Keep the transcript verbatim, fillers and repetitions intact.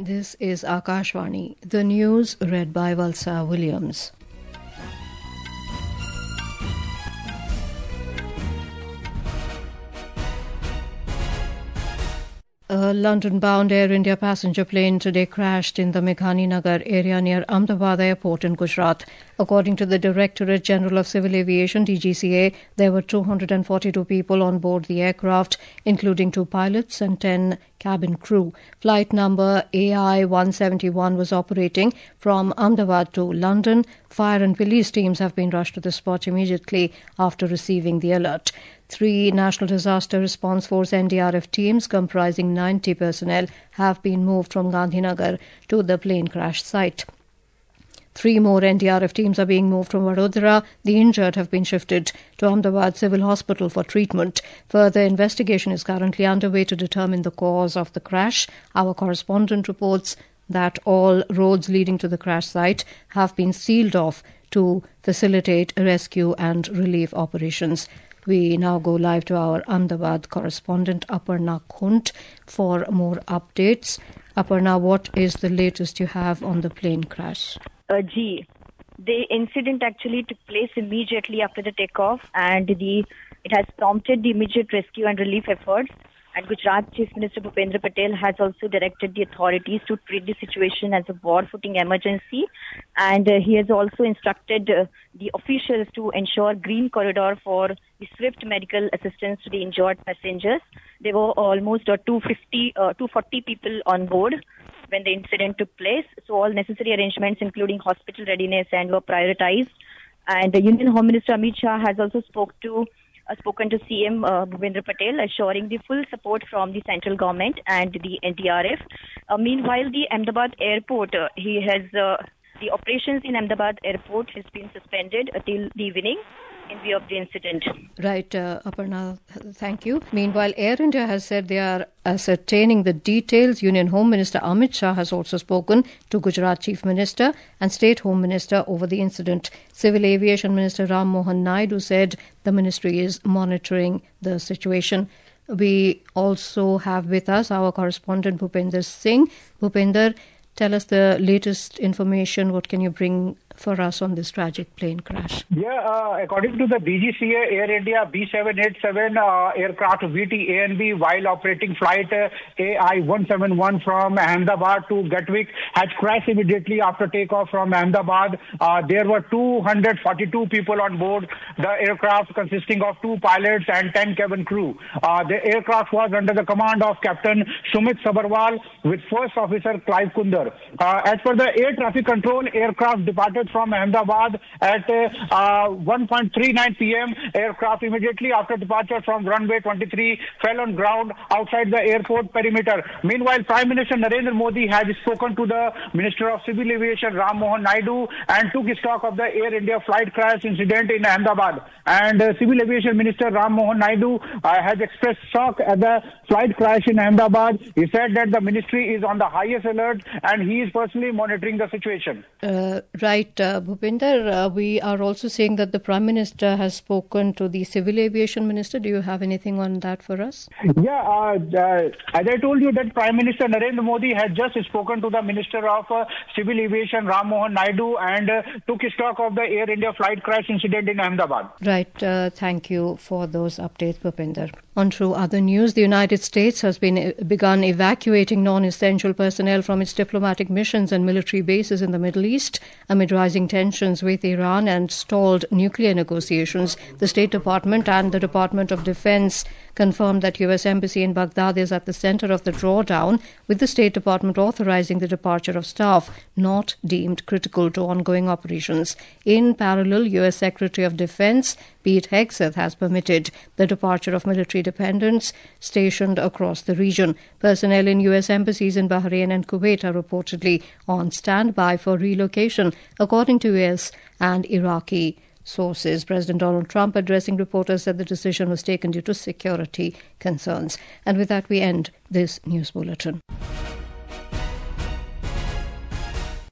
This is Akashvani. The news read by Valsa Williams. A London-bound Air India passenger plane today crashed in the Meghani Nagar area near Ahmedabad Airport in Gujarat. According to the Directorate General of Civil Aviation, D G C A, there were two hundred forty-two people on board the aircraft, including two pilots and ten cabin crew. Flight number A I one seventy-one was operating from Ahmedabad to London. Fire and police teams have been rushed to the spot immediately after receiving the alert. Three National Disaster Response Force N D R F teams comprising ninety personnel have been moved from Gandhinagar to the plane crash site. Three more N D R F teams are being moved from Vadodara. The injured have been shifted to Ahmedabad Civil Hospital for treatment. Further investigation is currently underway to determine the cause of the crash. Our correspondent reports that all roads leading to the crash site have been sealed off to facilitate rescue and relief operations. We now go live to our Ahmedabad correspondent Aparna Khunt for more updates. Aparna, what is the latest you have on the plane crash? Uh, G. The incident actually took place immediately after the takeoff, and the it has prompted the immediate rescue and relief efforts. And Gujarat Chief Minister Bhupendra Patel has also directed the authorities to treat the situation as a war-footing emergency, and uh, he has also instructed uh, the officials to ensure green corridor for the swift medical assistance to the injured passengers. There were almost uh, two hundred fifty, uh, two hundred forty people on board when the incident took place, so all necessary arrangements, including hospital readiness, and were prioritized. And the Union Home Minister Amit Shah has also spoke to Uh, spoken to C M uh, Bhupendra Patel, assuring the full support from the central government and the N D R F. Uh, meanwhile, the Ahmedabad airport, uh, he has uh, the operations in Ahmedabad airport has been suspended until the evening in view of the incident. Right, uh, Aparna, thank you. Meanwhile, Air India has said they are ascertaining the details. Union Home Minister Amit Shah has also spoken to Gujarat Chief Minister and State Home Minister over the incident. Civil Aviation Minister Ram Mohan Naidu said the ministry is monitoring the situation. We also have with us our correspondent Bhupender Singh. Bhupender, tell us the latest information. What can you bring for us on this tragic plane crash? Yeah, uh, according to the D G C A, Air India B seven eighty-seven uh, aircraft V T A and B, while operating flight uh, A I one seventy-one from Ahmedabad to Gatwick, had crashed immediately after takeoff from Ahmedabad. Uh, there were two hundred forty-two people on board the aircraft, consisting of two pilots and ten cabin crew. Uh, the aircraft was under the command of Captain Sumit Sabharwal with First Officer Clive Kundar. Uh, as per the air traffic control, aircraft departed from Ahmedabad at uh, one thirty-nine p m Aircraft immediately after departure from runway twenty-three fell on ground outside the airport perimeter. Meanwhile, Prime Minister Narendra Modi has spoken to the Minister of Civil Aviation Ram Mohan Naidu and took stock of the Air India flight crash incident in Ahmedabad. And uh, Civil Aviation Minister Ram Mohan Naidu uh, has expressed shock at the flight crash in Ahmedabad. He said that the ministry is on the highest alert and he is personally monitoring the situation. Uh, right. Uh, Bhupinder, uh, we are also saying that the Prime Minister has spoken to the Civil Aviation Minister. Do you have anything on that for us? Yeah, uh, uh, as I told you that Prime Minister Narendra Modi has just spoken to the Minister of uh, Civil Aviation Ram Mohan Naidu and uh, took stock of the Air India flight crash incident in Ahmedabad. Right, uh, thank you for those updates, Bhupinder. On to other news, the United States has been begun evacuating non-essential personnel from its diplomatic missions and military bases in the Middle East amid rising tensions with Iran and stalled nuclear negotiations. The State Department and the Department of Defense confirmed that U S Embassy in Baghdad is at the center of the drawdown, with the State Department authorizing the departure of staff not deemed critical to ongoing operations. In parallel, U S Secretary of Defense Pete Hegseth has permitted the departure of military dependents stationed across the region. Personnel in U S embassies in Bahrain and Kuwait are reportedly on standby for relocation, according to U S and Iraqi sources. President Donald Trump, addressing reporters, said the decision was taken due to security concerns. And with that, we end this news bulletin.